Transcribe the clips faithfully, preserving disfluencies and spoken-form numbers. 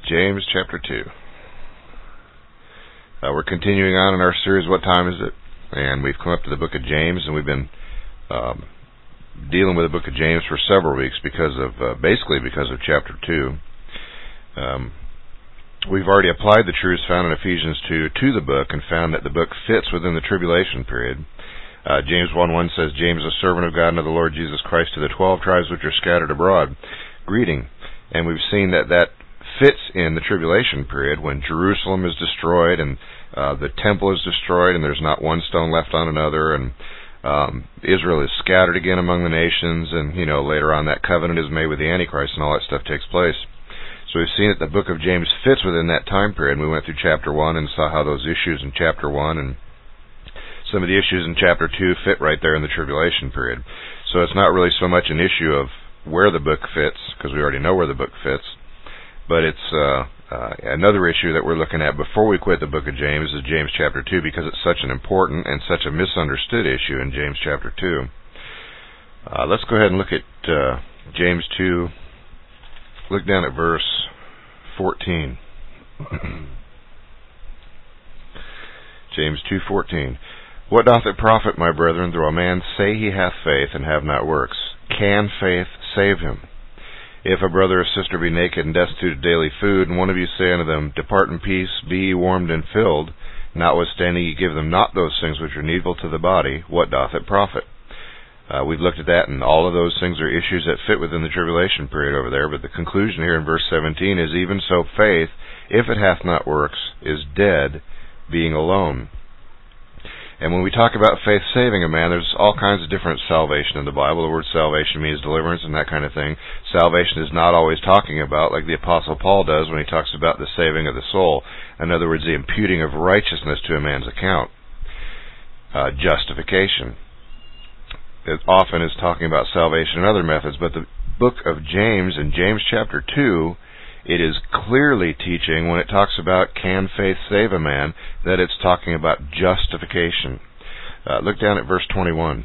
James chapter two. Uh, we're continuing on in our series, What Time Is It? And we've come up to the book of James, and we've been um, dealing with the book of James for several weeks because of, uh, basically because of chapter two. Um, we've already applied the truths found in Ephesians two to the book and found that the book fits within the tribulation period. Uh, James one one says, James, a servant of God and of the Lord Jesus Christ, to the twelve tribes which are scattered abroad, greeting. And we've seen that that fits in the tribulation period when Jerusalem is destroyed and uh, the temple is destroyed and there's not one stone left on another, and um, Israel is scattered again among the nations, and you know later on that covenant is made with the Antichrist and all that stuff takes place. So we've seen that the book of James fits within that time period. We went through chapter one and saw how those issues in chapter one and some of the issues in chapter two fit right there in the tribulation period. So it's not really so much an issue of where the book fits, because we already know where the book fits, but it's uh, uh, another issue that we're looking at before we quit the book of James is James chapter two, because it's such an important and such a misunderstood issue in James chapter two. Uh, let's go ahead and look at uh, James two. Look down at verse fourteen. James two fourteen. What doth it profit, my brethren, though a man say he hath faith and have not works? Can faith save him? If a brother or sister be naked and destitute of daily food, and one of you say unto them, Depart in peace, be ye warmed and filled, notwithstanding ye give them not those things which are needful to the body, what doth it profit? Uh, we've looked at that, and all of those things are issues that fit within the tribulation period over there, but the conclusion here in verse seventeen is, Even so faith, if it hath not works, is dead, being alone. And when we talk about faith saving a man, there's all kinds of different salvation in the Bible. The word salvation means deliverance and that kind of thing. Salvation is not always talking about, like the Apostle Paul does when he talks about the saving of the soul. In other words, the imputing of righteousness to a man's account. Uh, justification. It often is talking about salvation and other methods, but the book of James, in James chapter two, it is clearly teaching, when it talks about can faith save a man, that it's talking about justification. Uh, look down at verse twenty-one.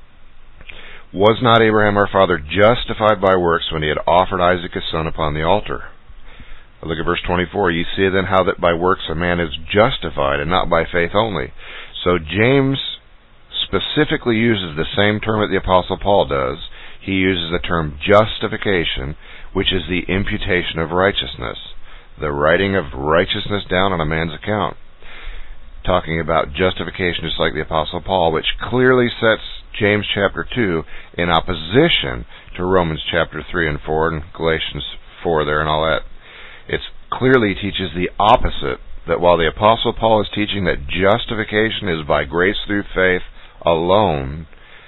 Was not Abraham our father justified by works when he had offered Isaac his son upon the altar? Look at verse twenty-four. Ye see then how that by works a man is justified, and not by faith only. So James specifically uses the same term that the Apostle Paul does. He uses the term justification, which is the imputation of righteousness, the writing of righteousness down on a man's account. Talking about justification just like the Apostle Paul, which clearly sets James chapter two in opposition to Romans chapter three and four and Galatians four there and all that. It clearly teaches the opposite, that while the Apostle Paul is teaching that justification is by grace through faith alone,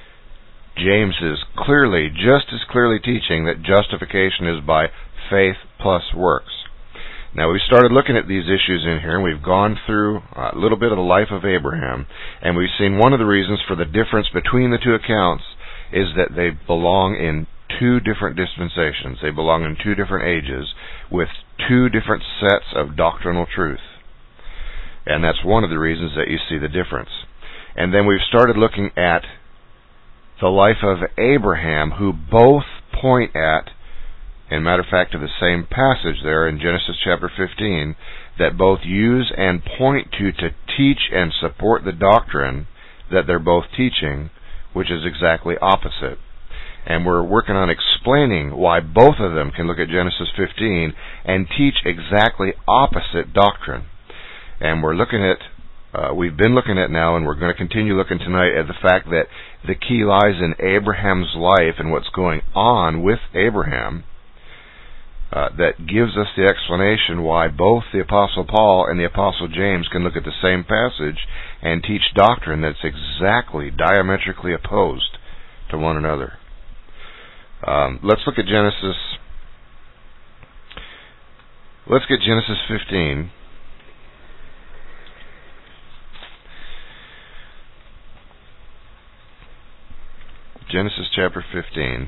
James is clearly, just as clearly teaching that justification is by faith plus works. Now, we started looking at these issues in here, and we've gone through a little bit of the life of Abraham, and we've seen one of the reasons for the difference between the two accounts is that they belong in two different dispensations. They belong in two different ages with two different sets of doctrinal truth. And that's one of the reasons that you see the difference. And then we've started looking at the life of Abraham, who both point at, in matter of fact, to the same passage there in Genesis chapter fifteen, that both use and point to to teach and support the doctrine that they're both teaching, which is exactly opposite. And we're working on explaining why both of them can look at Genesis fifteen and teach exactly opposite doctrine. And we're looking at Uh, we've been looking at now, and we're going to continue looking tonight at the fact that the key lies in Abraham's life and what's going on with Abraham uh, that gives us the explanation why both the Apostle Paul and the Apostle James can look at the same passage and teach doctrine that's exactly diametrically opposed to one another. Um, let's look at Genesis. Let's get Genesis fifteen. Genesis chapter fifteen.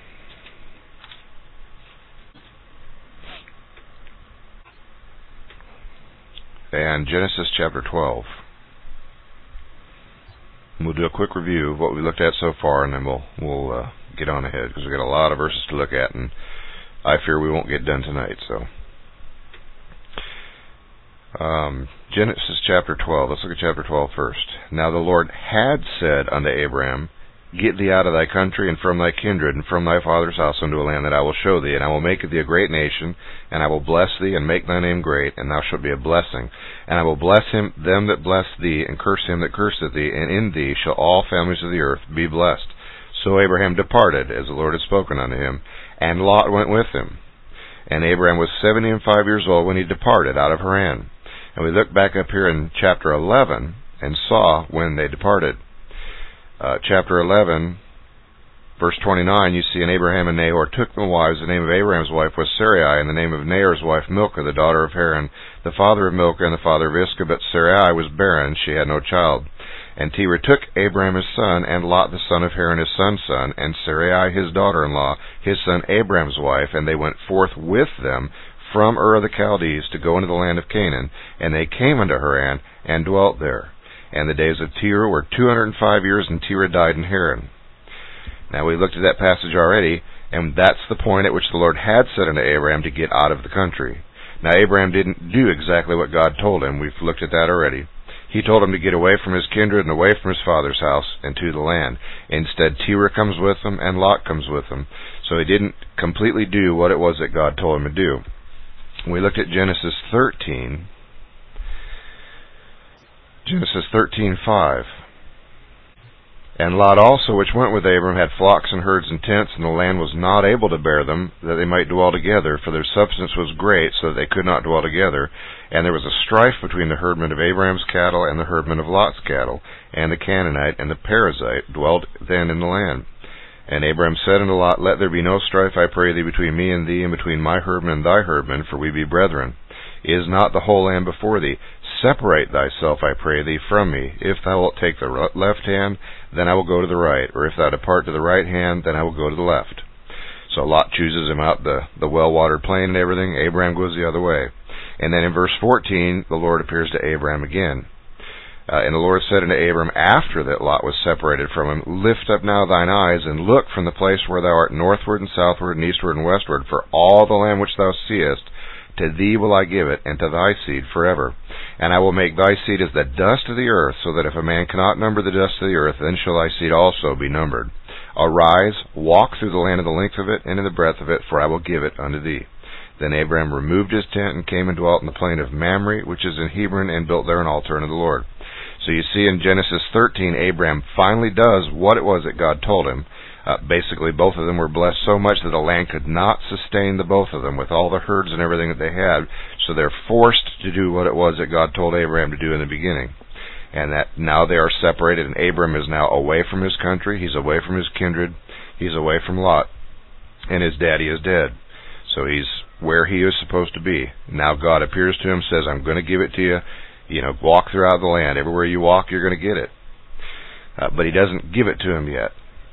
And Genesis chapter twelve. And we'll do a quick review of what we looked at so far, and then we'll we'll uh, get on ahead, because we've got a lot of verses to look at, and I fear we won't get done tonight. So, Um, Genesis chapter twelve. Let's look at chapter twelve first. Now the Lord had said unto Abraham, Get thee out of thy country, and from thy kindred, and from thy father's house unto a land that I will show thee, and I will make thee a great nation, and I will bless thee, and make thy name great, and thou shalt be a blessing. And I will bless him them that bless thee, and curse him that curseth thee, and in thee shall all families of the earth be blessed. So Abraham departed, as the Lord had spoken unto him, and Lot went with him. And Abraham was seventy and five years old when he departed out of Haran. And we look back up here in chapter eleven, and saw when they departed. Uh, chapter eleven, verse twenty-nine, you see, and Abraham and Nahor took them wives. The name of Abraham's wife was Sarai, and the name of Nahor's wife Milcah, the daughter of Haran, the father of Milcah, and the father of Iscah. But Sarai was barren, she had no child. And Terah took Abraham his son, and Lot the son of Haran his son's son, and Sarai his daughter-in-law, his son Abraham's wife, and they went forth with them from Ur of the Chaldees to go into the land of Canaan, and they came unto Haran, and dwelt there. And the days of Terah were two hundred and five years, and Terah died in Haran. Now we looked at that passage already, and that's the point at which the Lord had said unto Abraham to get out of the country. Now Abraham didn't do exactly what God told him. We've looked at that already. He told him to get away from his kindred and away from his father's house and to the land. Instead, Terah comes with him, and Lot comes with him. So he didn't completely do what it was that God told him to do. We looked at Genesis thirteen. Genesis thirteen five. And Lot also, which went with Abram, had flocks and herds and tents, and the land was not able to bear them, that they might dwell together, for their substance was great, so that they could not dwell together. And there was a strife between the herdmen of Abraham's cattle and the herdmen of Lot's cattle. And the Canaanite and the Perizzite dwelled then in the land. And Abraham said unto Lot, Let there be no strife, I pray thee, between me and thee, and between my herdmen and thy herdmen, for we be brethren. Is not the whole land before thee? Separate thyself, I pray thee, from me. If thou wilt take the left hand, then I will go to the right. Or if thou depart to the right hand, then I will go to the left. So Lot chooses him out the, the well-watered plain and everything. Abraham goes the other way. And then in verse fourteen, the Lord appears to Abraham again. Uh, and the Lord said unto Abram, after that Lot was separated from him, Lift up now thine eyes, and look from the place where thou art northward and southward and eastward and westward, for all the land which thou seest, to thee will I give it, and to thy seed forever. And I will make thy seed as the dust of the earth, so that if a man cannot number the dust of the earth, then shall thy seed also be numbered. Arise, walk through the land of the length of it, and in the breadth of it, for I will give it unto thee. Then Abraham removed his tent, and came and dwelt in the plain of Mamre, which is in Hebron, and built there an altar unto the Lord. So you see in Genesis thirteen, Abraham finally does what it was that God told him. Uh, basically, both of them were blessed so much that the land could not sustain the both of them with all the herds and everything that they had. So they're forced to do what it was that God told Abraham to do in the beginning. And that now they are separated, and Abram is now away from his country. He's away from his kindred. He's away from Lot. And his daddy is dead. So he's where he is supposed to be. Now God appears to him, says, I'm going to give it to you. You know, walk throughout the land. Everywhere you walk, you're going to get it. Uh, but he doesn't give it to him yet.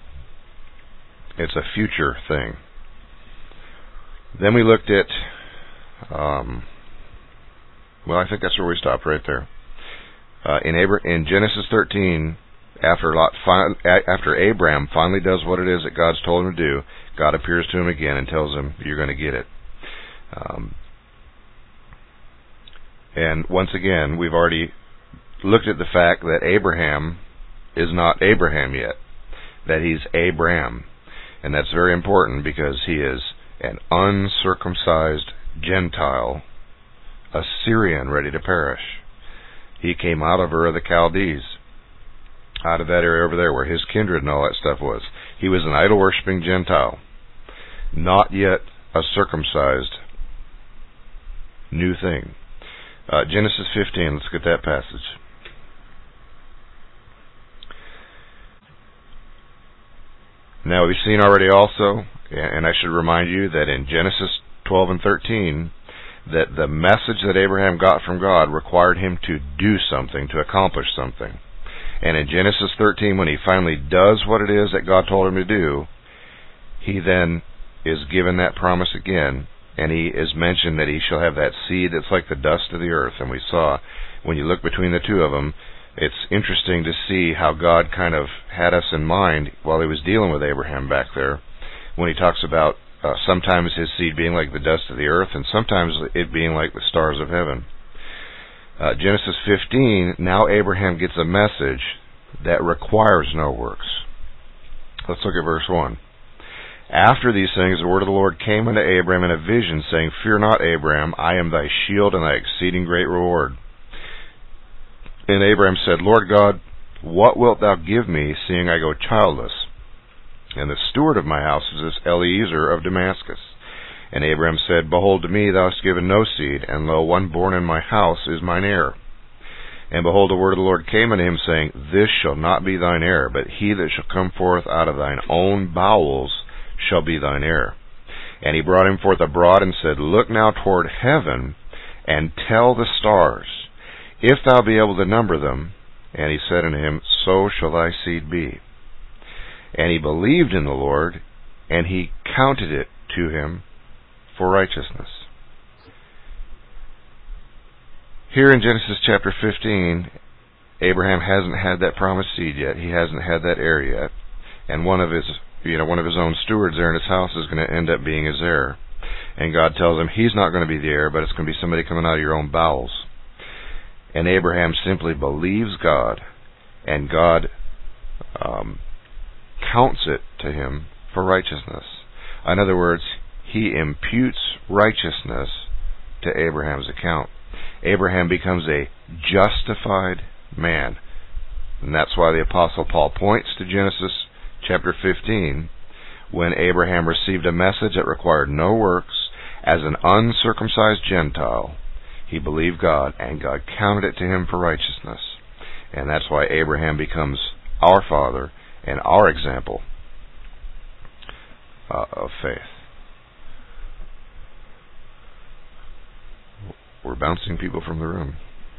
It's a future thing. Then we looked at, um, well, I think that's where we stopped, right there. Uh, in, Abra- in Genesis thirteen, after Lot, fin- after Abraham finally does what it is that God's told him to do, God appears to him again and tells him, "You're going to get it." Um, and once again, we've already looked at the fact that Abraham is not Abraham yet; that he's Abram. And that's very important because he is an uncircumcised Gentile, a Syrian ready to perish. He came out of Ur of the Chaldees, out of that area over there where his kindred and all that stuff was. He was an idol-worshipping Gentile, not yet a circumcised new thing. Uh, Genesis fifteen, let's get that passage. Now, we've seen already also, and I should remind you that in Genesis twelve and thirteen, that the message that Abraham got from God required him to do something, to accomplish something. And in Genesis thirteen, when he finally does what it is that God told him to do, he then is given that promise again, and he is mentioned that he shall have that seed that's like the dust of the earth. And we saw, when you look between the two of them, it's interesting to see how God kind of had us in mind while he was dealing with Abraham back there, when he talks about uh, sometimes his seed being like the dust of the earth and sometimes it being like the stars of heaven. Uh, Genesis fifteen, now Abraham gets a message that requires no works. Let's look at verse one. After these things, the word of the Lord came unto Abram in a vision, saying, Fear not, Abram, I am thy shield and thy exceeding great reward. And Abram said, Lord God, what wilt thou give me, seeing I go childless? And the steward of my house is this Eliezer of Damascus. And Abram said, Behold, to me thou hast given no seed, and lo, one born in my house is mine heir. And behold, the word of the Lord came unto him, saying, This shall not be thine heir, but he that shall come forth out of thine own bowels shall be thine heir. And he brought him forth abroad, and said, Look now toward heaven, and tell the stars, if thou be able to number them. And he said unto him, So shall thy seed be. And he believed in the Lord, and he counted it to him for righteousness. Here in Genesis chapter fifteen, Abraham hasn't had that promised seed yet. He hasn't had that heir yet. And one of his, you know, one of his own stewards there in his house is going to end up being his heir. And God tells him he's not going to be the heir, but it's going to be somebody coming out of your own bowels. And Abraham simply believes God, and God um, counts it to him for righteousness. In other words, he imputes righteousness to Abraham's account. Abraham becomes a justified man. And that's why the Apostle Paul points to Genesis chapter fifteen, when Abraham received a message that required no works. As an uncircumcised Gentile, he believed God, and God counted it to him for righteousness. And that's why Abraham becomes our father and our example uh, of faith. We're bouncing people from the room.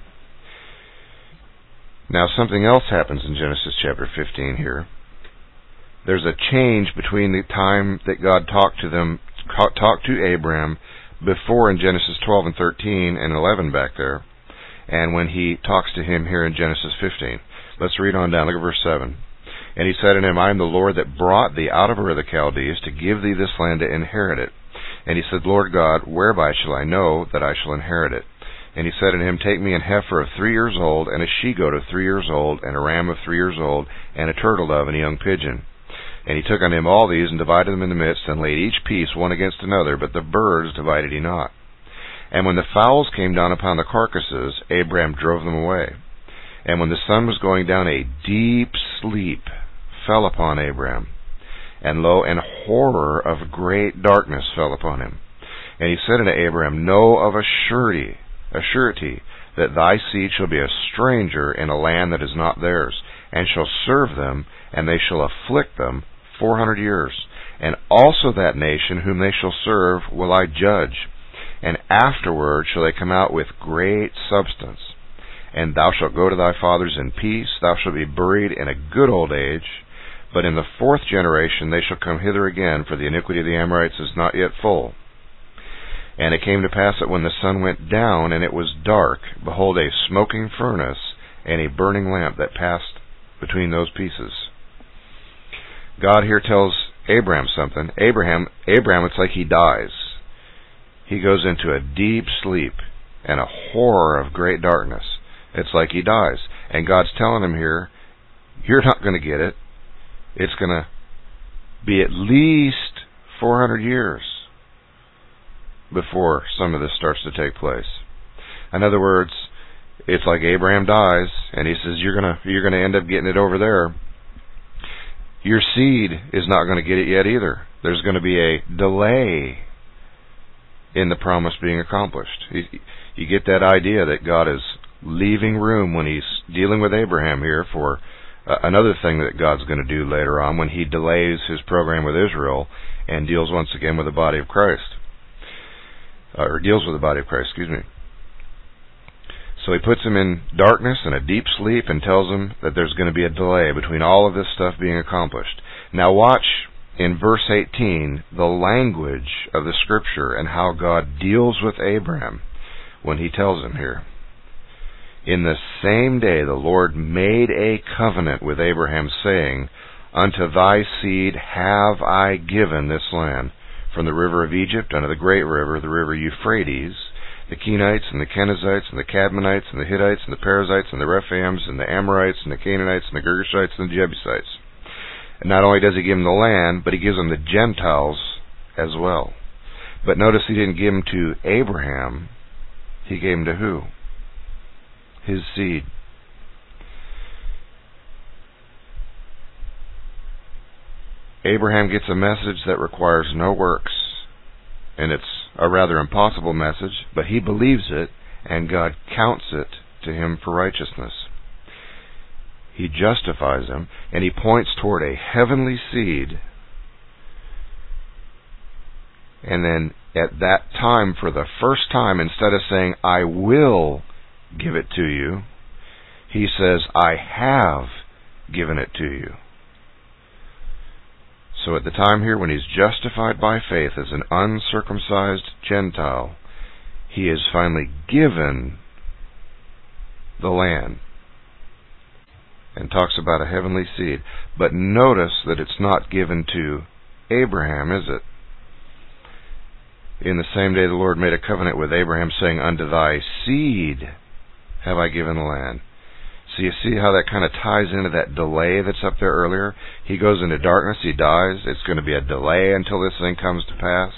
Now something else happens in Genesis chapter fifteen here. There's a change between the time that God talked to them, talked to Abraham before in Genesis twelve and thirteen and eleven back there, and when he talks to him here in Genesis fifteen. Let's read on down. Look at verse seven. And he said unto him, I am the Lord that brought thee out of Ur of the Chaldees to give thee this land to inherit it. And he said, Lord God, whereby shall I know that I shall inherit it? And he said unto him, Take me an heifer of three years old, and a she-goat of three years old, and a ram of three years old, and a turtle dove, and a young pigeon. And he took unto him all these, and divided them in the midst, and laid each piece one against another, but the birds divided he not. And when the fowls came down upon the carcasses, Abraham drove them away. And when the sun was going down, a deep sleep fell upon Abraham. And lo, an horror of great darkness fell upon him. And he said unto Abraham, Know of a surety, a surety, that thy seed shall be a stranger in a land that is not theirs, and shall serve them, and they shall afflict them four hundred years. And also that nation whom they shall serve will I judge. And afterward shall they come out with great substance. And thou shalt go to thy fathers in peace, thou shalt be buried in a good old age. But in the fourth generation they shall come hither again, for the iniquity of the Amorites is not yet full. And it came to pass that when the sun went down, and it was dark, behold, a smoking furnace, and a burning lamp that passed between those pieces. God here tells Abraham something. Abraham, Abraham, it's like he dies. He goes into a deep sleep and a horror of great darkness. It's like he dies. And God's telling him here, you're not going to get it. It's going to be at least four hundred years before some of this starts to take place. In other words, it's like Abraham dies, and he says, you're going to, you're going to end up getting it over there. Your seed is not going to get it yet either. There's going to be a delay in the promise being accomplished. You, you get that idea that God is leaving room when he's dealing with Abraham here for uh, another thing that God's going to do later on when he delays his program with Israel and deals once again with the body of Christ. Uh, or deals with the body of Christ, excuse me. So he puts him in darkness and a deep sleep and tells him that there's going to be a delay between all of this stuff being accomplished. Now watch in verse eighteen the language of the Scripture and how God deals with Abraham when he tells him here. In the same day the Lord made a covenant with Abraham, saying, Unto thy seed have I given this land, from the river of Egypt unto the great river, the river Euphrates, the Kenites and the Kenizzites and the Cadmonites and the Hittites and the Perizzites and the Rephaims and the Amorites and the Canaanites and the Girgashites and the Jebusites. And not only does he give them the land, but he gives them the Gentiles as well. But notice he didn't give them to Abraham. He gave them to who? His seed. Abraham gets a message that requires no works. And it's a rather impossible message, but he believes it, and God counts it to him for righteousness. He justifies him, and he points toward a heavenly seed. And then at that time, for the first time, instead of saying, I will give it to you, he says, I have given it to you. So at the time here when he's justified by faith as an uncircumcised Gentile, he is finally given the land. And talks about a heavenly seed. But notice that it's not given to Abraham, is it? In the same day the Lord made a covenant with Abraham, saying, Unto thy seed have I given the land. So you see how that kind of ties into that delay that's up there earlier? He goes into darkness, he dies. It's going to be a delay until this thing comes to pass.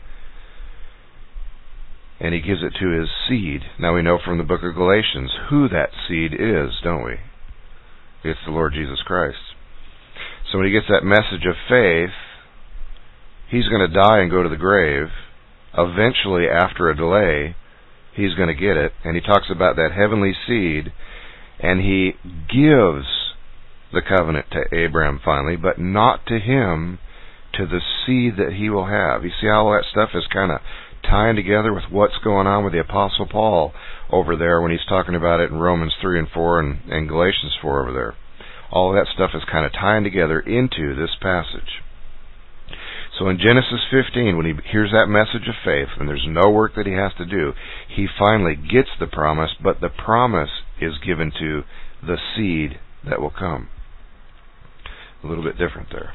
And he gives it to his seed. Now we know from the book of Galatians who that seed is, don't we? It's the Lord Jesus Christ. So when he gets that message of faith, he's going to die and go to the grave. Eventually, after a delay, he's going to get it. And he talks about that heavenly seed, and he gives the covenant to Abraham finally, but not to him, to the seed that he will have. You see how all that stuff is kind of tying together with what's going on with the Apostle Paul over there when he's talking about it in Romans three and four and, and Galatians four over there. All of that stuff is kind of tying together into this passage. So in Genesis fifteen, when he hears that message of faith, and there's no work that he has to do, he finally gets the promise, but the promise is given to the seed that will come. A little bit different there.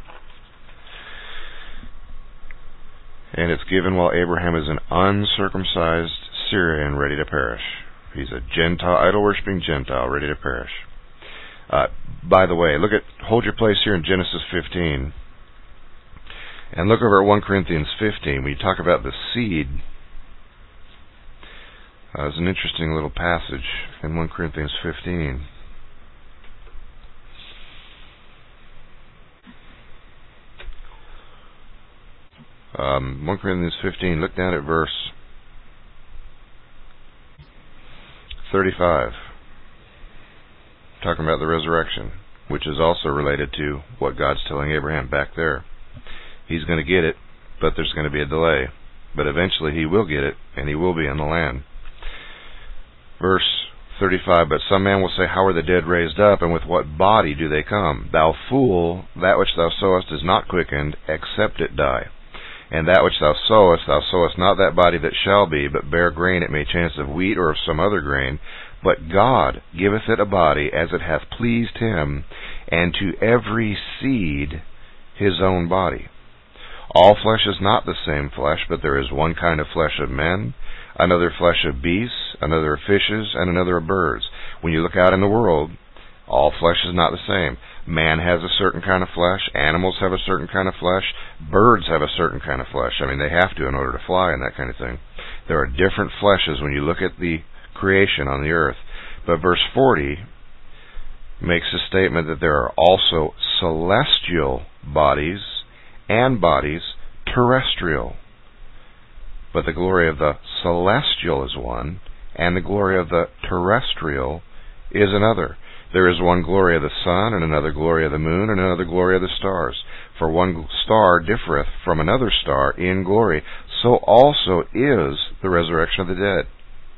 And it's given while Abraham is an uncircumcised Syrian ready to perish. He's a Gentile, idol-worshipping Gentile ready to perish. Uh, by the way, look at, hold your place here in Genesis fifteen. And look over at First Corinthians fifteen. When you talk about the seed, uh, there's an interesting little passage in First Corinthians fifteen. Um, First Corinthians fifteen, look down at verse thirty-five. Talking about the resurrection, which is also related to what God's telling Abraham back there. He's going to get it, but there's going to be a delay. But eventually he will get it, and he will be in the land. Verse thirty-five, But some man will say, How are the dead raised up, and with what body do they come? Thou fool, that which thou sowest is not quickened, except it die. And that which thou sowest, thou sowest not that body that shall be, but bare grain, it may chance of wheat or of some other grain. But God giveth it a body as it hath pleased him, and to every seed his own body. All flesh is not the same flesh, but there is one kind of flesh of men, another flesh of beasts, another of fishes, and another of birds. When you look out in the world, all flesh is not the same. Man has a certain kind of flesh, animals have a certain kind of flesh, birds have a certain kind of flesh. I mean, they have to in order to fly and that kind of thing. There are different fleshes when you look at the creation on the earth. But verse forty makes a statement that there are also celestial bodies and bodies terrestrial. But the glory of the celestial is one, and the glory of the terrestrial is another. There is one glory of the sun, and another glory of the moon, and another glory of the stars. For one star differeth from another star in glory. So also is the resurrection of the dead.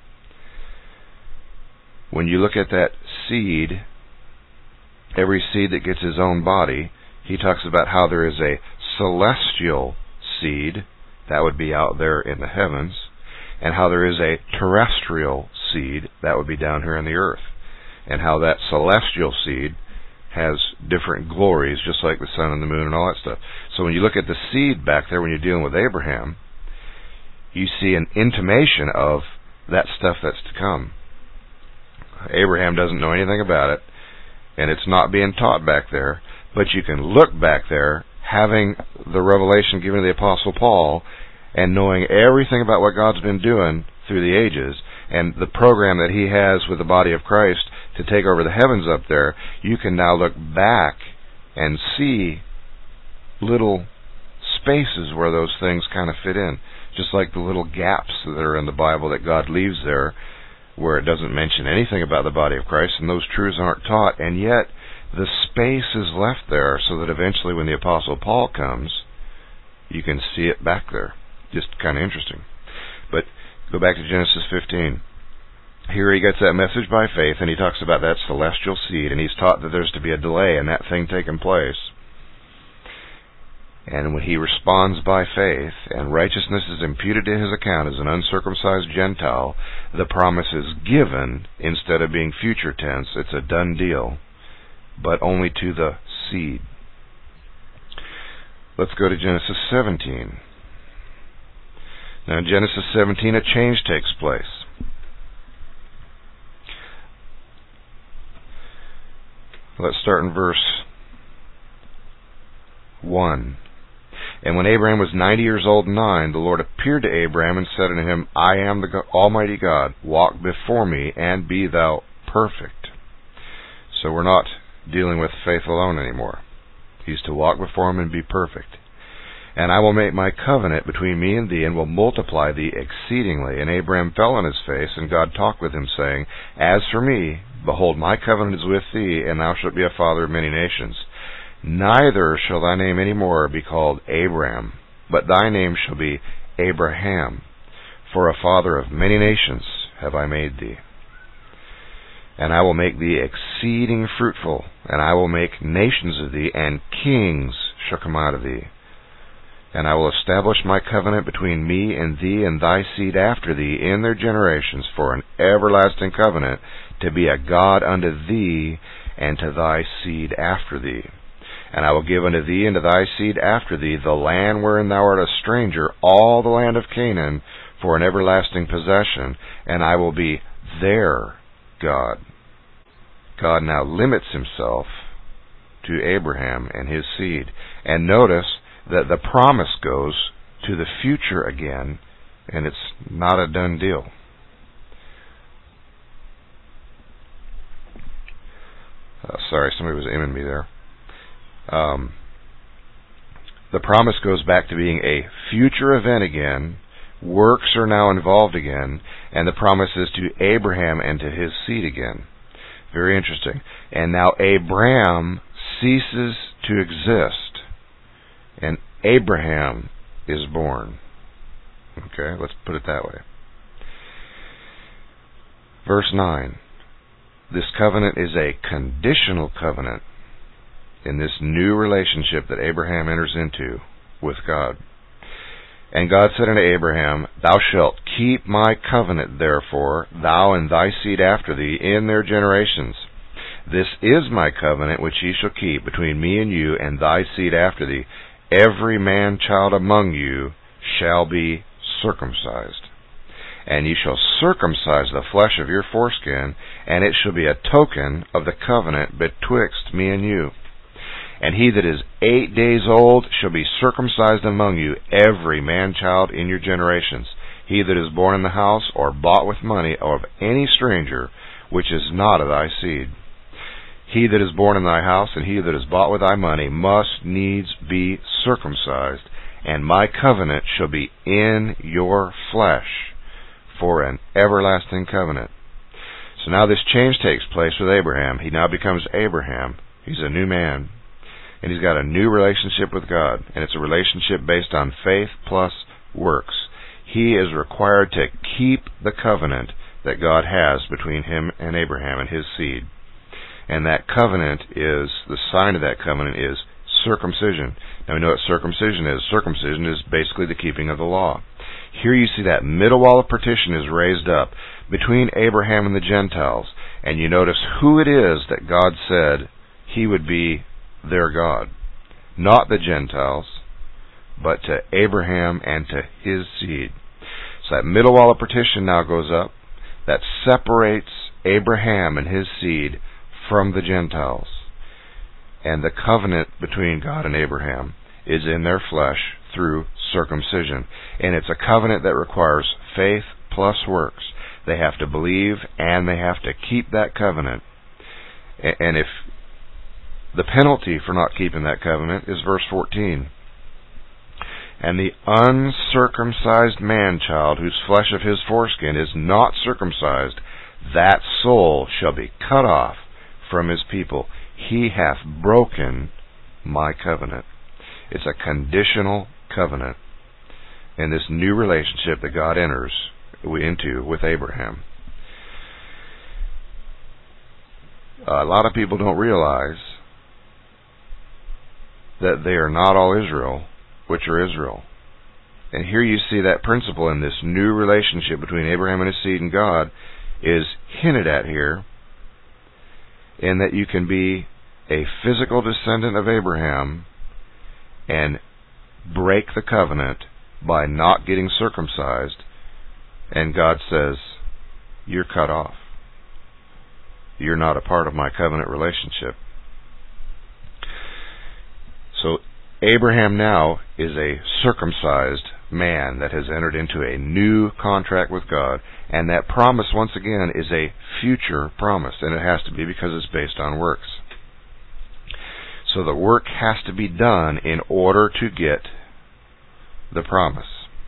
When you look at that seed, every seed that gets his own body, he talks about how there is a celestial seed, that would be out there in the heavens, and how there is a terrestrial seed, that would be down here on the earth, and how that celestial seed has different glories, just like the sun and the moon and all that stuff. So when you look at the seed back there, when you're dealing with Abraham, you see an intimation of that stuff that's to come. Abraham doesn't know anything about it, and it's not being taught back there, but you can look back there, having the revelation given to the Apostle Paul, and knowing everything about what God's been doing through the ages, and the program that he has with the body of Christ to take over the heavens up there. You can now look back and see little spaces where those things kind of fit in, just like the little gaps that are in the Bible that God leaves there, where it doesn't mention anything about the body of Christ, and those truths aren't taught, and yet the space is left there so that eventually when the Apostle Paul comes, you can see it back there. Just kind of interesting. But go back to Genesis fifteen. Here he gets that message by faith, and he talks about that celestial seed, and he's taught that there's to be a delay in that thing taking place. And when he responds by faith, and righteousness is imputed to his account as an uncircumcised Gentile, the promise is given instead of being future tense. It's a done deal, but only to the seed. Let's go to Genesis seventeen. Now in Genesis seventeen, a change takes place. Let's start in verse one. And when Abraham was ninety years old and nine, the Lord appeared to Abraham and said unto him, I am the God, Almighty God. Walk before me, and be thou perfect. So we're not dealing with faith alone anymore. He's to walk before him and be perfect. And I will make my covenant between me and thee, and will multiply thee exceedingly. And Abraham fell on his face, and God talked with him, saying, As for me, behold, my covenant is with thee, and thou shalt be a father of many nations. Neither shall thy name any more be called Abram, but thy name shall be Abraham, for a father of many nations have I made thee. And I will make thee exceeding fruitful, and I will make nations of thee, and kings shall come out of thee. And I will establish my covenant between me and thee and thy seed after thee in their generations for an everlasting covenant, to be a God unto thee and to thy seed after thee. And I will give unto thee and to thy seed after thee the land wherein thou art a stranger, all the land of Canaan, for an everlasting possession, and I will be their God. God now limits himself to Abraham and his seed. And notice that the promise goes to the future again, and it's not a done deal. Uh, sorry, somebody was aiming me there. Um, the promise goes back to being a future event again. Works are now involved again, and the promise is to Abraham and to his seed again. Very interesting. And now Abram ceases to exist, and Abraham is born. Okay, let's put it that way. Verse nine. This covenant is a conditional covenant in this new relationship that Abraham enters into with God. And God said unto Abraham, Thou shalt keep my covenant, therefore, thou and thy seed after thee in their generations. This is my covenant which ye shall keep between me and you and thy seed after thee. Every man child among you shall be circumcised. And ye shall circumcise the flesh of your foreskin, and it shall be a token of the covenant betwixt me and you. And he that is eight days old shall be circumcised among you, every man-child in your generations. He that is born in the house, or bought with money, of any stranger, which is not of thy seed. He that is born in thy house, and he that is bought with thy money, must needs be circumcised. And my covenant shall be in your flesh, for an everlasting covenant. So now this change takes place with Abraham. He now becomes Abraham. He's a new man. And he's got a new relationship with God. And it's a relationship based on faith plus works. He is required to keep the covenant that God has between him and Abraham and his seed. And that covenant is, the sign of that covenant is circumcision. Now we know what circumcision is. Circumcision is basically the keeping of the law. Here you see that middle wall of partition is raised up between Abraham and the Gentiles. And you notice who it is that God said he would be their God. Not the Gentiles, but to Abraham and to his seed. So that middle wall of partition now goes up, that separates Abraham and his seed from the Gentiles. And the covenant between God and Abraham is in their flesh through circumcision. And it's a covenant that requires faith plus works. They have to believe and they have to keep that covenant. And if the penalty for not keeping that covenant is verse fourteen. And the uncircumcised man-child, whose flesh of his foreskin is not circumcised, that soul shall be cut off from his people. He hath broken my covenant. It's a conditional covenant in this new relationship that God enters into with Abraham. A lot of people don't realize that they are not all Israel, which are Israel. And here you see that principle in this new relationship between Abraham and his seed and God is hinted at here, in that you can be a physical descendant of Abraham and break the covenant by not getting circumcised, and God says, you're cut off. You're not a part of my covenant relationship. So Abraham now is a circumcised man that has entered into a new contract with God, and that promise, once again, is a future promise, and it has to be because it's based on works. So the work has to be done in order to get the promise.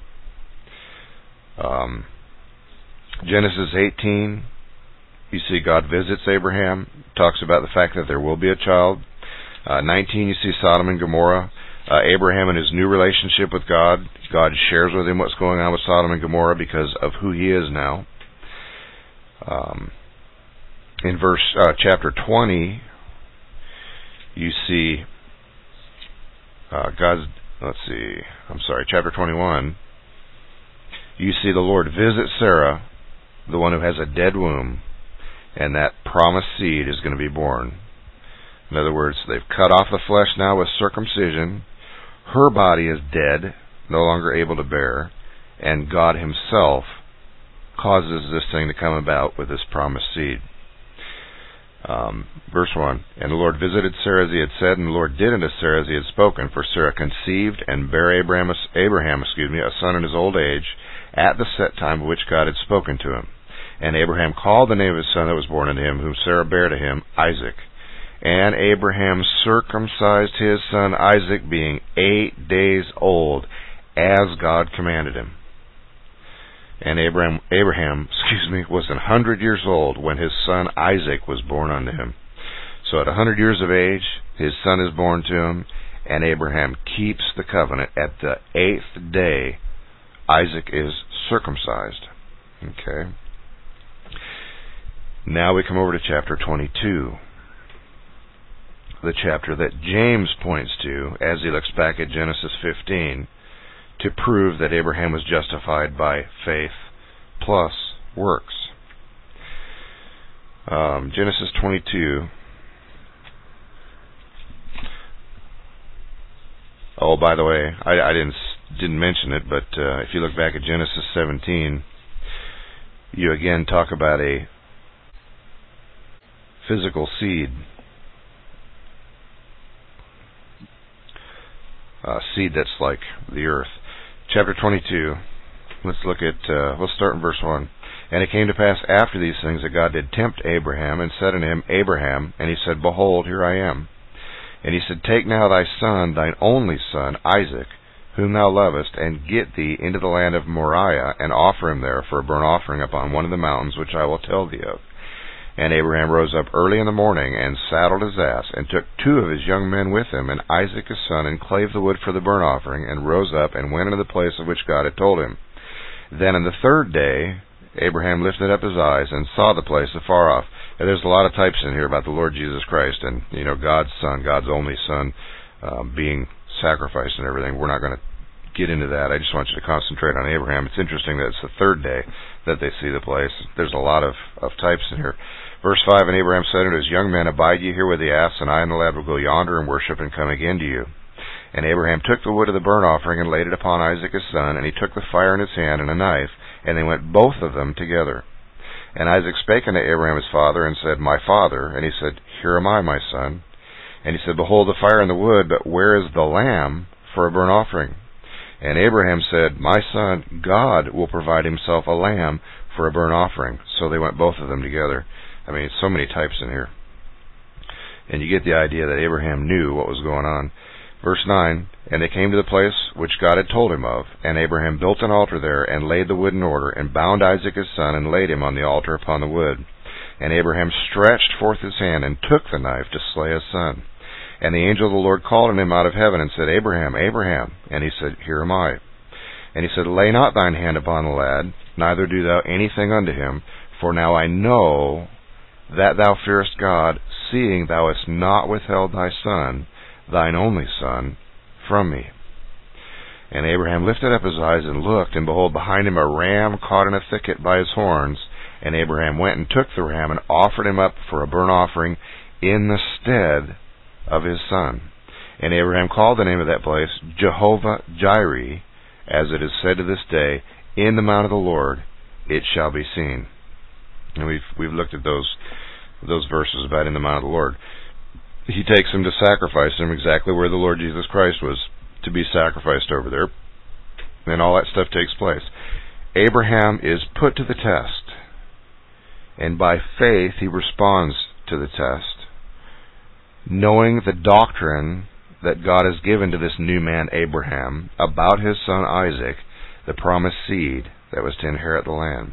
Um, Genesis eighteen, you see God visits Abraham, talks about the fact that there will be a child. Uh, nineteen, you see Sodom and Gomorrah. Uh, Abraham and his new relationship with God. God shares with him what's going on with Sodom and Gomorrah because of who he is now. Um, in verse uh, chapter twenty, you see uh, God's. Let's see. I'm sorry. Chapter twenty-one. You see the Lord visit Sarah, the one who has a dead womb, and that promised seed is going to be born. In other words, they've cut off the flesh now with circumcision. Her body is dead, no longer able to bear, and God himself causes this thing to come about with this promised seed. Um, verse one, and the Lord visited Sarah as he had said, and the Lord did unto Sarah as he had spoken, for Sarah conceived and bare Abraham, Abraham excuse me, a son in his old age, at the set time of which God had spoken to him. And Abraham called the name of his son that was born unto him, whom Sarah bare to him, Isaac. And Abraham circumcised his son Isaac, being eight days old, as God commanded him. And Abraham, Abraham, excuse me, was an hundred years old when his son Isaac was born unto him. So at a hundred years of age, his son is born to him, and Abraham keeps the covenant. At the eighth day, Isaac is circumcised. Okay. Now we come over to chapter twenty-two. The chapter that James points to as he looks back at Genesis fifteen to prove that Abraham was justified by faith plus works. Um, Genesis twenty-two. Oh, by the way, I, I didn't didn't mention it, but uh, if you look back at Genesis seventeen, you again talk about a physical seed. Uh, seed that's like the earth. Chapter twenty-two. Let's look at, uh, let's start in verse one. And it came to pass after these things that God did tempt Abraham, and said unto him, Abraham, and he said, Behold, here I am. And he said, Take now thy son, thine only son, Isaac, whom thou lovest, and get thee into the land of Moriah, and offer him there for a burnt offering upon one of the mountains which I will tell thee of. And Abraham rose up early in the morning, and saddled his ass, and took two of his young men with him, and Isaac his son, and clave the wood for the burnt offering, and rose up, and went into the place of which God had told him. Then on the third day, Abraham lifted up his eyes, and saw the place afar off. And there's a lot of types in here about the Lord Jesus Christ, and, you know, God's son, God's only son, uh, being sacrificed and everything. We're not going to get into that. I just want you to concentrate on Abraham. It's interesting that it's the third day that they see the place. There's a lot of, of types in here. Verse five, And Abraham said unto his young men, Abide ye here with the ass, and I and the lad will go yonder and worship, and come again to you. And Abraham took the wood of the burnt offering, and laid it upon Isaac his son, and he took the fire in his hand, and a knife, and they went both of them together. And Isaac spake unto Abraham his father, and said, My father. And he said, Here am I, my son. And he said, Behold the fire and the wood, but where is the lamb for a burnt offering? And Abraham said, My son, God will provide himself a lamb for a burnt offering. So they went both of them together. I mean, so many types in here. And you get the idea that Abraham knew what was going on. Verse nine, And they came to the place which God had told him of, and Abraham built an altar there, and laid the wood in order, and bound Isaac his son, and laid him on the altar upon the wood. And Abraham stretched forth his hand, and took the knife to slay his son. And the angel of the Lord called on him out of heaven, and said, Abraham, Abraham. And he said, Here am I. And he said, Lay not thine hand upon the lad, neither do thou anything unto him, for now I know that thou fearest God, seeing thou hast not withheld thy son, thine only son, from me. And Abraham lifted up his eyes and looked, and behold, behind him a ram caught in a thicket by his horns. And Abraham went and took the ram, and offered him up for a burnt offering in the stead of his son. And Abraham called the name of that place Jehovah-Jireh, as it is said to this day, In the mount of the Lord it shall be seen. And we've we've looked at those those verses about in the mount of the Lord. He takes him to sacrifice him exactly where the Lord Jesus Christ was to be sacrificed over there. And all that stuff takes place. Abraham is put to the test. And by faith he responds to the test, knowing the doctrine that God has given to this new man Abraham about his son Isaac, the promised seed that was to inherit the land.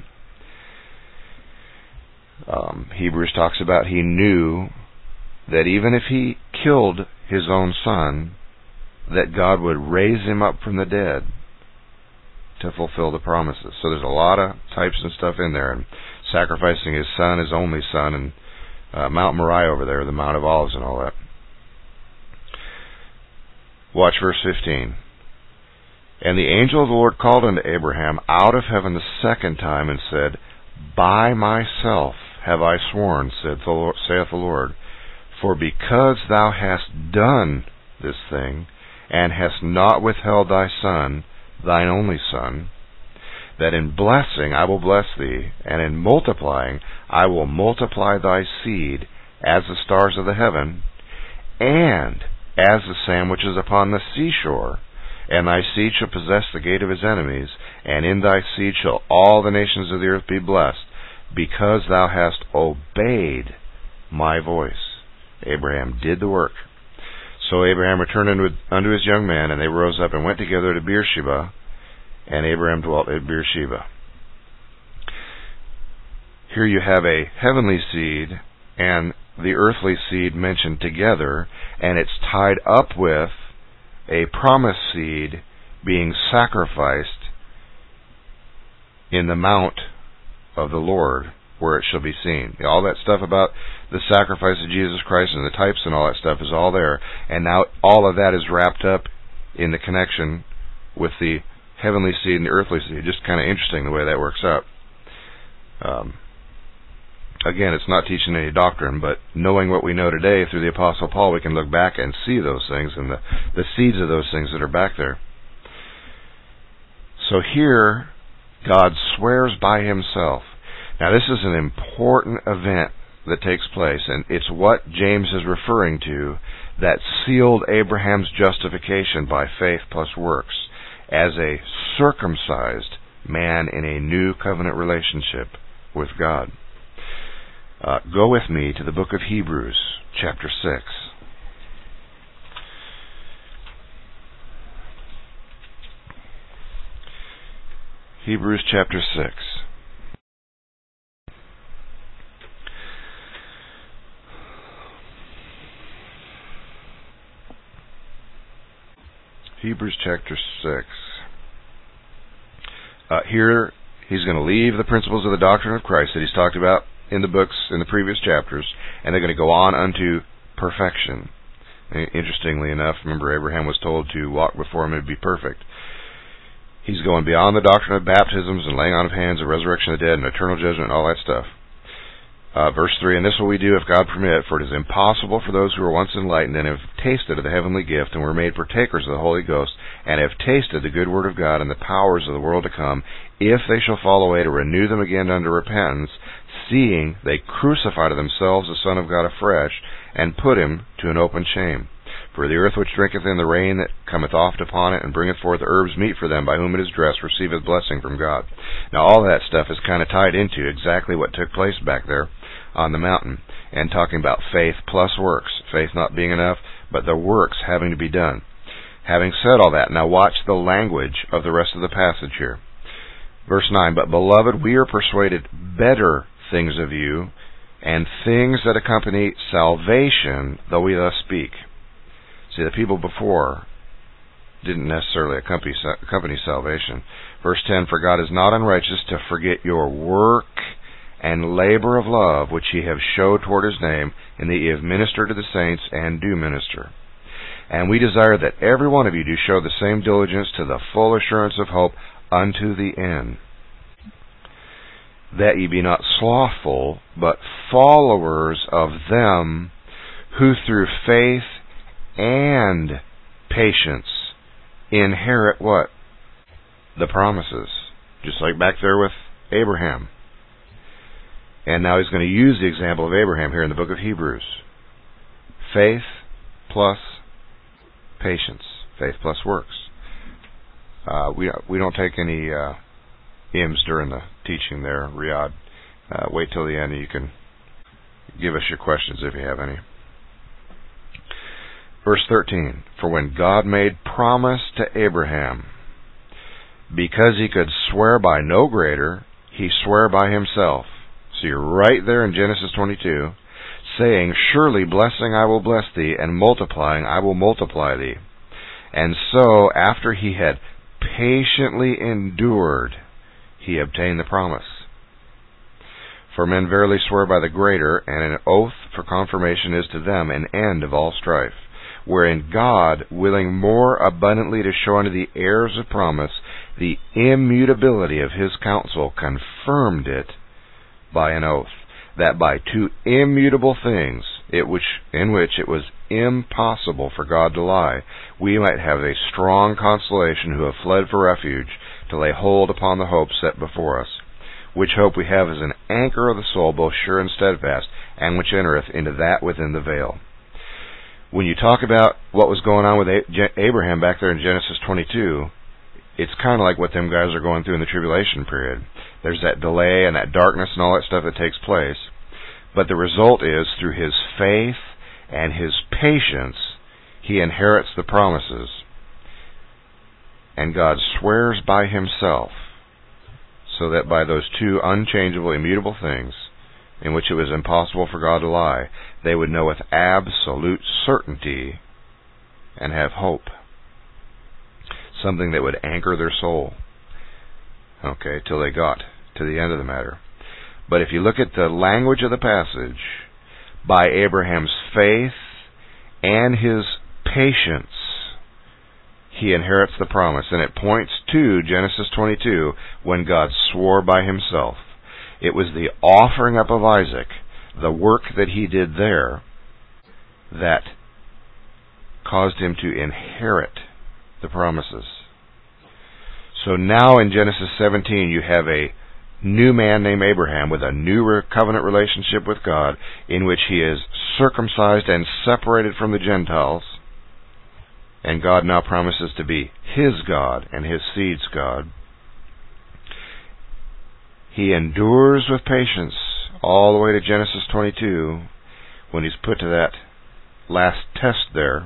Um, Hebrews talks about he knew that even if he killed his own son, that God would raise him up from the dead to fulfill the promises. So there's a lot of types and stuff in there. And sacrificing his son, his only son, and uh, Mount Moriah over there, the Mount of Olives and all that. Watch verse fifteen. And the angel of the Lord called unto Abraham out of heaven the second time, and said, By myself have I sworn, saith the Lord, for because thou hast done this thing, and hast not withheld thy son, thine only son, that in blessing I will bless thee, and in multiplying I will multiply thy seed as the stars of the heaven, and as the sand which is upon the seashore, and thy seed shall possess the gate of his enemies, and in thy seed shall all the nations of the earth be blessed, because thou hast obeyed my voice. Abraham did the work. So Abraham returned unto his young man, and they rose up and went together to Beersheba, and Abraham dwelt at Beersheba. Here you have a heavenly seed and the earthly seed mentioned together, and it's tied up with a promised seed being sacrificed in the mount of the Lord, where it shall be seen. All that stuff about the sacrifice of Jesus Christ and the types and all that stuff is all there. And now all of that is wrapped up in the connection with the heavenly seed and the earthly seed. Just kind of interesting the way that works out. Um, again, it's not teaching any doctrine, but knowing what we know today through the Apostle Paul, we can look back and see those things and the, the seeds of those things that are back there. So here, God swears by himself. Now this is an important event that takes place, and it's what James is referring to that sealed Abraham's justification by faith plus works as a circumcised man in a new covenant relationship with God. Uh, go with me to the book of Hebrews, chapter six. Hebrews chapter six. Hebrews chapter six. Uh, here, he's going to leave the principles of the doctrine of Christ that he's talked about in the books in the previous chapters, and they're going to go on unto perfection. Interestingly enough, remember Abraham was told to walk before him and be perfect. He's going beyond the doctrine of baptisms and laying on of hands and resurrection of the dead and eternal judgment and all that stuff. Uh, verse three, and this will we do if God permit, for it is impossible for those who were once enlightened and have tasted of the heavenly gift and were made partakers of the Holy Ghost and have tasted the good word of God and the powers of the world to come, if they shall fall away, to renew them again unto repentance, seeing they crucify to themselves the Son of God afresh, and put him to an open shame. For the earth which drinketh in the rain that cometh oft upon it, and bringeth forth herbs meet for them by whom it is dressed, receiveth blessing from God. Now all that stuff is kind of tied into exactly what took place back there on the mountain, and talking about faith plus works. Faith not being enough, but the works having to be done. Having said all that, now watch the language of the rest of the passage here. Verse nine, But beloved, we are persuaded better things of you, and things that accompany salvation, though we thus speak. See, the people before didn't necessarily accompany, accompany salvation. Verse ten, For God is not unrighteous to forget your work and labor of love, which ye have showed toward his name, and that ye have ministered to the saints, and do minister. And we desire that every one of you do show the same diligence to the full assurance of hope unto the end, that ye be not slothful, but followers of them who through faith and patience inherit what? The promises. Just like back there with Abraham. And now he's going to use the example of Abraham here in the book of Hebrews. Faith plus patience. Faith plus works. Uh, we we don't take any uh, hymns during the teaching there, Riyadh. Uh, wait till the end and you can give us your questions if you have any. Verse thirteen, For when God made promise to Abraham, because he could swear by no greater, he swore by himself. So you're right there in Genesis twenty-two, saying, Surely blessing I will bless thee, and multiplying I will multiply thee. And so, after he had patiently endured, he obtained the promise. For men verily swear by the greater, and an oath for confirmation is to them an end of all strife, wherein God, willing more abundantly to show unto the heirs of promise the immutability of his counsel, confirmed it by an oath, that by two immutable things, it which in which it was impossible for God to lie, we might have a strong consolation who have fled for refuge, to lay hold upon the hope set before us, which hope we have as an anchor of the soul, both sure and steadfast, and which entereth into that within the veil. When you talk about what was going on with Abraham back there in Genesis twenty-two, it's kind of like what them guys are going through in the tribulation period. There's that delay and that darkness and all that stuff that takes place. But the result is, through his faith and his patience, he inherits the promises. And God swears by himself, so that by those two unchangeable, immutable things, in which it was impossible for God to lie, they would know with absolute certainty and have hope. Something that would anchor their soul. Okay, till they got to the end of the matter. But if you look at the language of the passage, by Abraham's faith and his patience, he inherits the promise. And it points to Genesis twenty-two, when God swore by himself. It was the offering up of Isaac, the work that he did there, that caused him to inherit the promises. So now in Genesis seventeen, you have a new man named Abraham with a new covenant relationship with God, in which he is circumcised and separated from the Gentiles, and God now promises to be his God and his seed's God. He endures with patience all the way to Genesis twenty-two, when he's put to that last test there,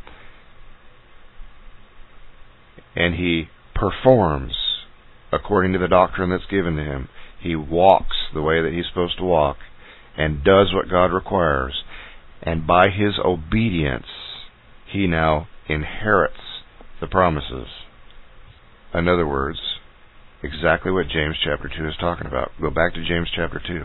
and he performs according to the doctrine that's given to him. He walks the way that he's supposed to walk and does what God requires. And by his obedience, he now inherits the promises. In other words, exactly what James chapter two is talking about. Go back to James chapter two.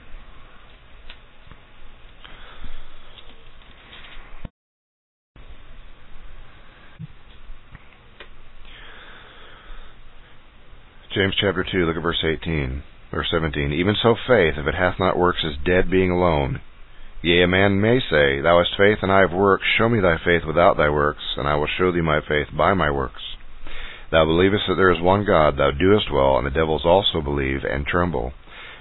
James chapter two, look at verse eighteen, verse seventeen. Even so faith, if it hath not works, is dead being alone. Yea, a man may say, Thou hast faith, and I have works. Show me thy faith without thy works, and I will show thee my faith by my works. Thou believest that there is one God, thou doest well, and the devils also believe and tremble.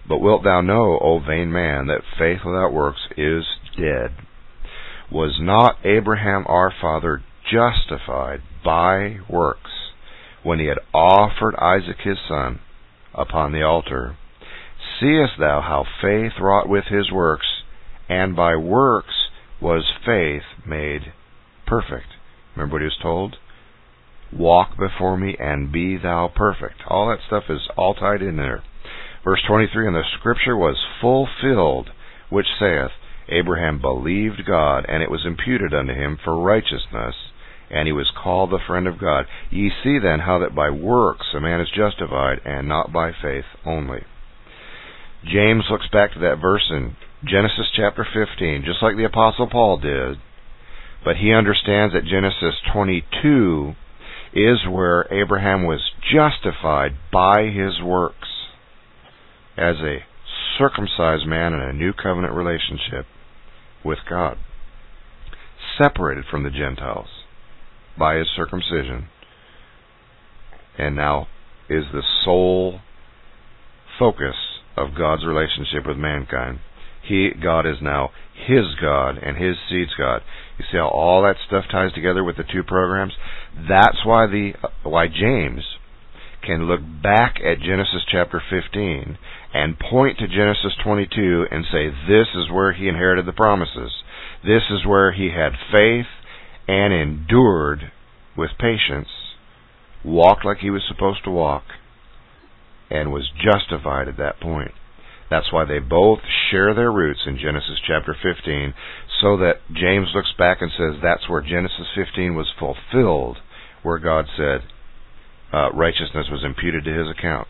But wilt thou know, O vain man, that faith without works is dead? Was not Abraham our father justified by works when he had offered Isaac his son upon the altar? Seest thou how faith wrought with his works, and by works was faith made perfect? Remember what he was told? Walk before me and be thou perfect. All that stuff is all tied in there. Verse twenty-three, and the scripture was fulfilled, which saith, Abraham believed God, and it was imputed unto him for righteousness, and he was called the friend of God. Ye see then how that by works a man is justified, and not by faith only. James looks back to that verse in Genesis chapter fifteen, just like the Apostle Paul did, but he understands that Genesis twenty-two is where Abraham was justified by his works as a circumcised man in a new covenant relationship with God, separated from the Gentiles by his circumcision, and now is the sole focus of God's relationship with mankind. He, God is now his God and his seed's God. You see how all that stuff ties together with the two programs? That's why the why James can look back at Genesis chapter fifteen and point to Genesis twenty-two and say, this is where he inherited the promises. This is where he had faith and endured with patience, walked like he was supposed to walk, and was justified at that point. That's why they both share their roots in Genesis chapter fifteen, so that James looks back and says that's where Genesis fifteen was fulfilled, where God said uh, righteousness was imputed to his account.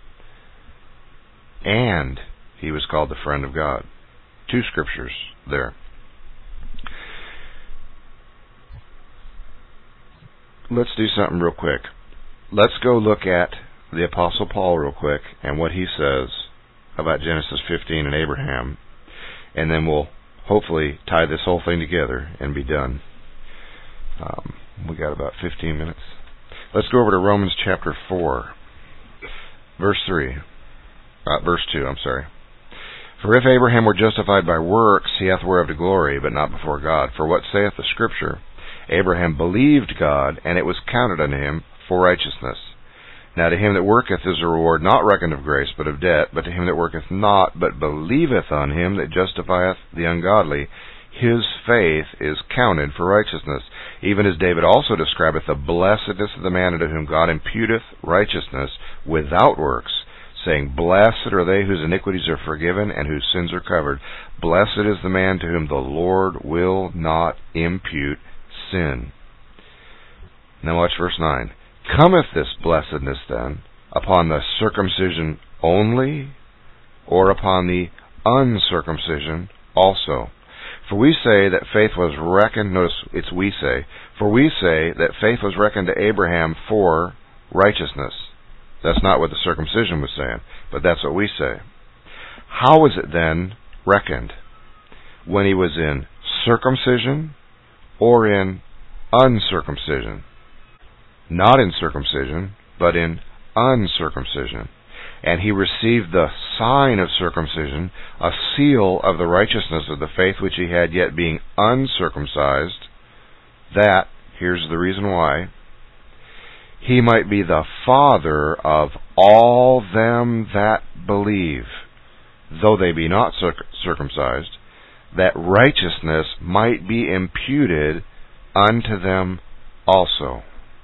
And he was called the friend of God. Two scriptures there. Let's do something real quick. Let's go look at the Apostle Paul real quick and what he says about Genesis fifteen and Abraham, and then we'll hopefully tie this whole thing together and be done. Um, we got about fifteen minutes. Let's go over to Romans chapter four, verse three, uh, verse two. I'm sorry. For if Abraham were justified by works, he hath whereof to glory, but not before God. For what saith the Scripture? Abraham believed God, and it was counted unto him for righteousness. Now to him that worketh is a reward not reckoned of grace, but of debt. But to him that worketh not, but believeth on him that justifieth the ungodly, his faith is counted for righteousness. Even as David also describeth the blessedness of the man unto whom God imputeth righteousness without works, saying, Blessed are they whose iniquities are forgiven and whose sins are covered. Blessed is the man to whom the Lord will not impute sin. Now watch verse nine. Cometh this blessedness then upon the circumcision only, or upon the uncircumcision also? For we say that faith was reckoned, notice it's we say, for we say that faith was reckoned to Abraham for righteousness. That's not what the circumcision was saying, but that's what we say. How was it then reckoned? When he was in circumcision or in uncircumcision? Not in circumcision, but in uncircumcision. And he received the sign of circumcision, a seal of the righteousness of the faith which he had, yet being uncircumcised, that, here's the reason why, he might be the father of all them that believe, though they be not circ- circumcised, that righteousness might be imputed unto them also.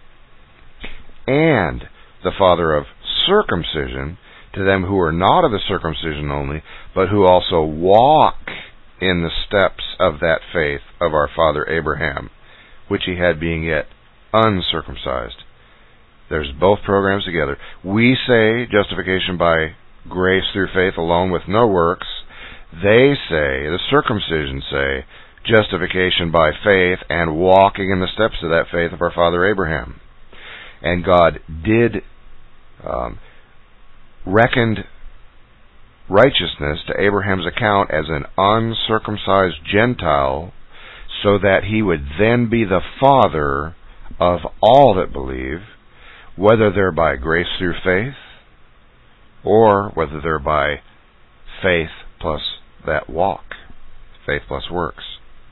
And the father of circumcision to them who are not of the circumcision only, but who also walk in the steps of that faith of our father Abraham, which he had being yet uncircumcised. There's both programs together. We say justification by grace through faith alone with no works. They say, the circumcision say, justification by faith and walking in the steps of that faith of our father Abraham. And God did um, reckoned righteousness to Abraham's account as an uncircumcised Gentile, so that he would then be the father of all that believe, whether they're by grace through faith, or whether they're by faith plus that walk. Faith plus works.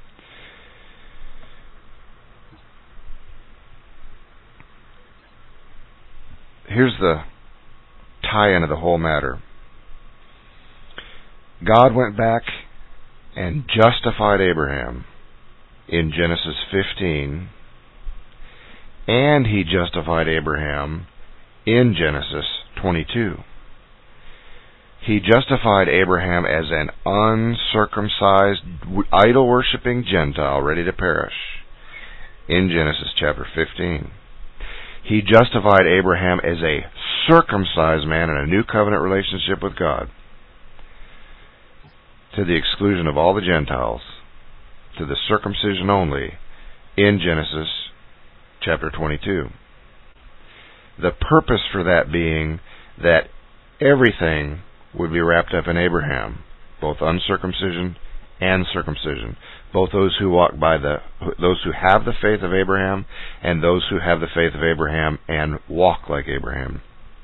Here's the tie-in of the whole matter. God went back and justified Abraham in Genesis fifteen, and He justified Abraham in Genesis twenty-two. He justified Abraham as an uncircumcised, idol-worshipping Gentile ready to perish in Genesis chapter fifteen. He justified Abraham as a circumcised man in a new covenant relationship with God, to the exclusion of all the Gentiles, to the circumcision only, in Genesis chapter twenty-two. The purpose for that being that everything would be wrapped up in Abraham, both uncircumcision and circumcision, both those who walk by the, those who have the faith of Abraham, and those who have the faith of Abraham and walk like Abraham.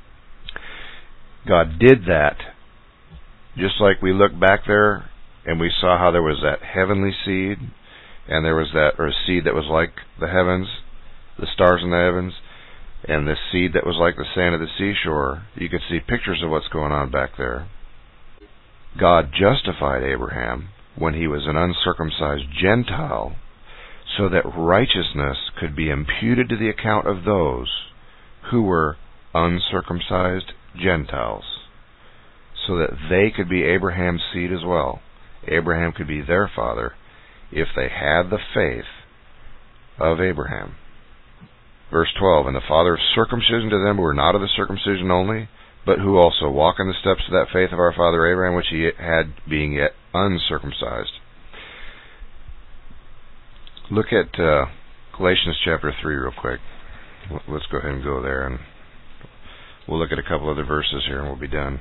God did that, just like we looked back there and we saw how there was that heavenly seed, and there was that or a seed that was like the heavens, the stars in the heavens, and this seed that was like the sand of the seashore. You could see pictures of what's going on back there. God justified Abraham when he was an uncircumcised Gentile, so that righteousness could be imputed to the account of those who were uncircumcised Gentiles, so that they could be Abraham's seed as well. Abraham could be their father if they had the faith of Abraham. Verse twelve, and the father of circumcision to them who were not of the circumcision only, but who also walk in the steps of that faith of our father Abraham, which he had being yet uncircumcised. Look at uh, Galatians chapter three real quick. Let's go ahead and go there, and we'll look at a couple other verses here and we'll be done.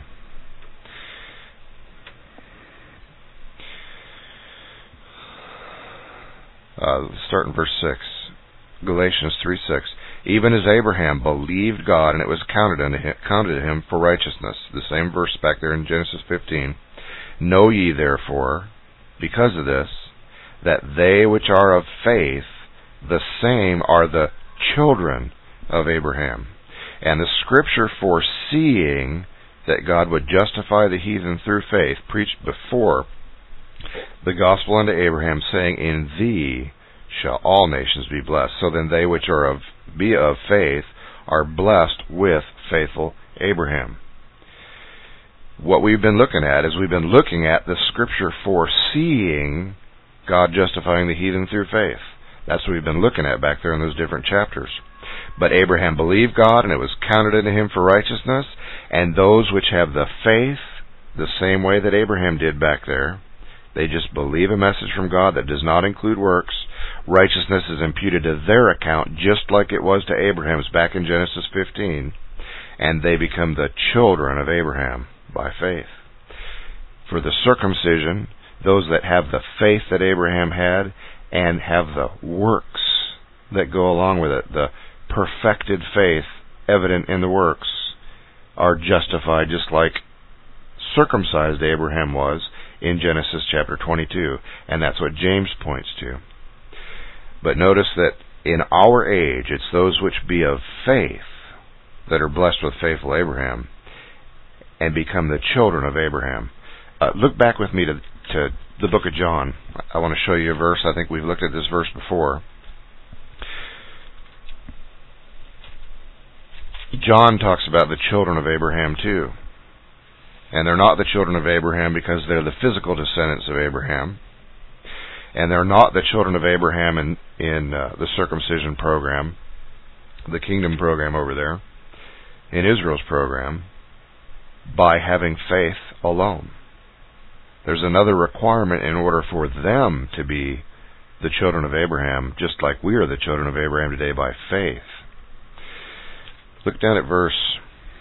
Uh, start in verse six. Galatians three six. Even as Abraham believed God, and it was counted unto him, counted to him for righteousness. The same verse back there in Genesis fifteen. Know ye therefore, because of this, that they which are of faith, the same are the children of Abraham. And the scripture foreseeing that God would justify the heathen through faith, preached before the gospel unto Abraham, saying, in thee shall all nations be blessed. So then they which are of be of faith are blessed with faithful Abraham. What we've been looking at is we've been looking at the scripture foreseeing God justifying the heathen through faith. That's what we've been looking at back there in those different chapters. But Abraham believed God, and it was counted unto him for righteousness. And those which have the faith, the same way that Abraham did back there, they just believe a message from God that does not include works. Righteousness is imputed to their account, just like it was to Abraham's back in Genesis fifteen. And they become the children of Abraham by faith. For the circumcision, those that have the faith that Abraham had and have the works that go along with it, the perfected faith evident in the works, are justified just like circumcised Abraham was in Genesis chapter twenty-two. And that's what James points to. But notice that in our age, it's those which be of faith that are blessed with faithful Abraham and become the children of Abraham. Uh, look back with me to, to the book of John. I want to show you a verse. I think we've looked at this verse before. John talks about the children of Abraham too. And they're not the children of Abraham because they're the physical descendants of Abraham. And they're not the children of Abraham in, in uh, the circumcision program, the kingdom program over there, in Israel's program, by having faith alone. There's another requirement in order for them to be the children of Abraham, just like we are the children of Abraham today by faith. Look down at verse...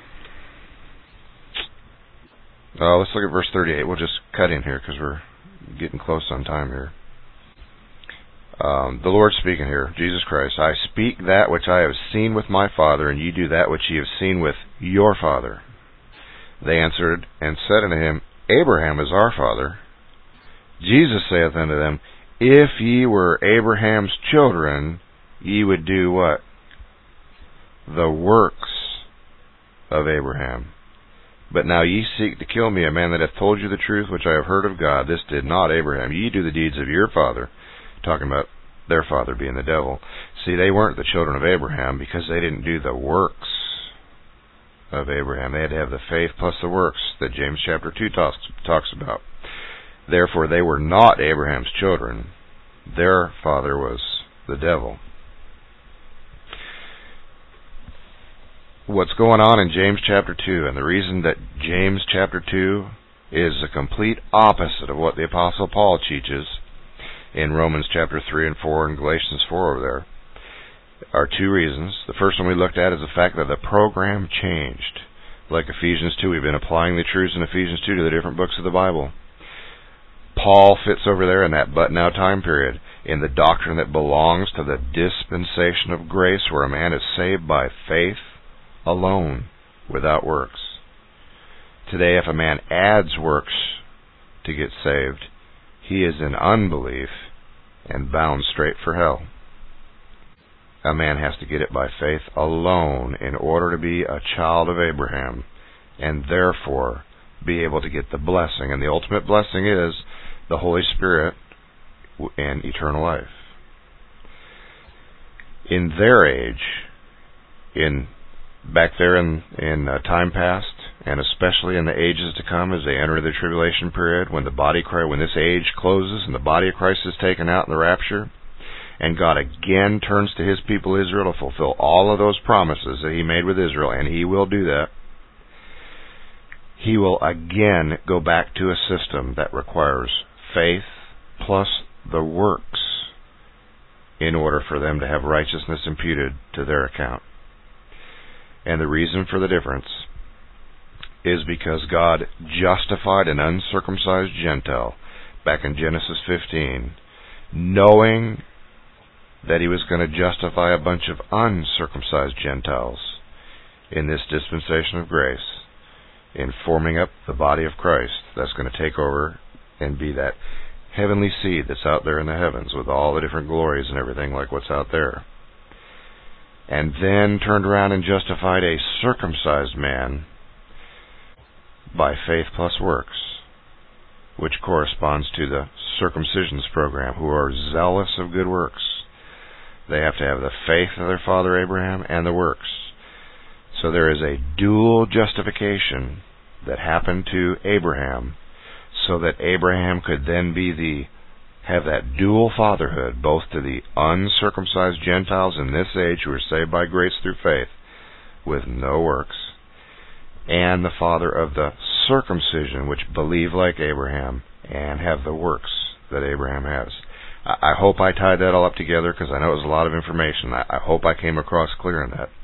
Oh, let's look at verse thirty-eight. We'll just cut in here because we're getting close on time here. Um, the Lord speaking here, Jesus Christ, I speak that which I have seen with my Father, and ye do that which ye have seen with your father. They answered and said unto him, Abraham is our father. Jesus saith unto them, If ye were Abraham's children, ye would do what? The works of Abraham. But now ye seek to kill me, a man that hath told you the truth, which I have heard of God. This did not Abraham. Ye do the deeds of your father. Talking about their father being the devil. See, they weren't the children of Abraham because they didn't do the works of Abraham. They had to have the faith plus the works that James chapter two talks, talks about. Therefore, they were not Abraham's children. Their father was the devil. What's going on in James chapter two, and the reason that James chapter two is the complete opposite of what the Apostle Paul teaches in Romans chapter three and four and Galatians four over there, are two reasons. The first one we looked at is the fact that the program changed. Like Ephesians two, we've been applying the truths in Ephesians two to the different books of the Bible. Paul fits over there in that but now time period, in the doctrine that belongs to the dispensation of grace, where a man is saved by faith alone, without works. Today, if a man adds works to get saved, he is in unbelief and bound straight for hell. A man has to get it by faith alone in order to be a child of Abraham, and therefore be able to get the blessing. And the ultimate blessing is the Holy Spirit and eternal life. In their age, in back there in, in uh, time past, and especially in the ages to come as they enter the tribulation period, when the body Christ, when this age closes and the body of Christ is taken out in the rapture, and God again turns to His people Israel to fulfill all of those promises that He made with Israel, and He will do that, He will again go back to a system that requires faith plus the works in order for them to have righteousness imputed to their account. And the reason for the difference is because God justified an uncircumcised Gentile back in Genesis fifteen, knowing that He was going to justify a bunch of uncircumcised Gentiles in this dispensation of grace, in forming up the body of Christ that's going to take over and be that heavenly seed that's out there in the heavens with all the different glories and everything like what's out there. And then turned around and justified a circumcised man by faith plus works, which corresponds to the circumcisions program, who are zealous of good works. They have to have the faith of their father Abraham and the works. So there is a dual justification that happened to Abraham, so that Abraham could then be the have that dual fatherhood, both to the uncircumcised Gentiles in this age who are saved by grace through faith with no works, and the father of the circumcision, which believe like Abraham and have the works that Abraham has. I hope I tied that all up together, because I know it was a lot of information. I hope I came across clear in that.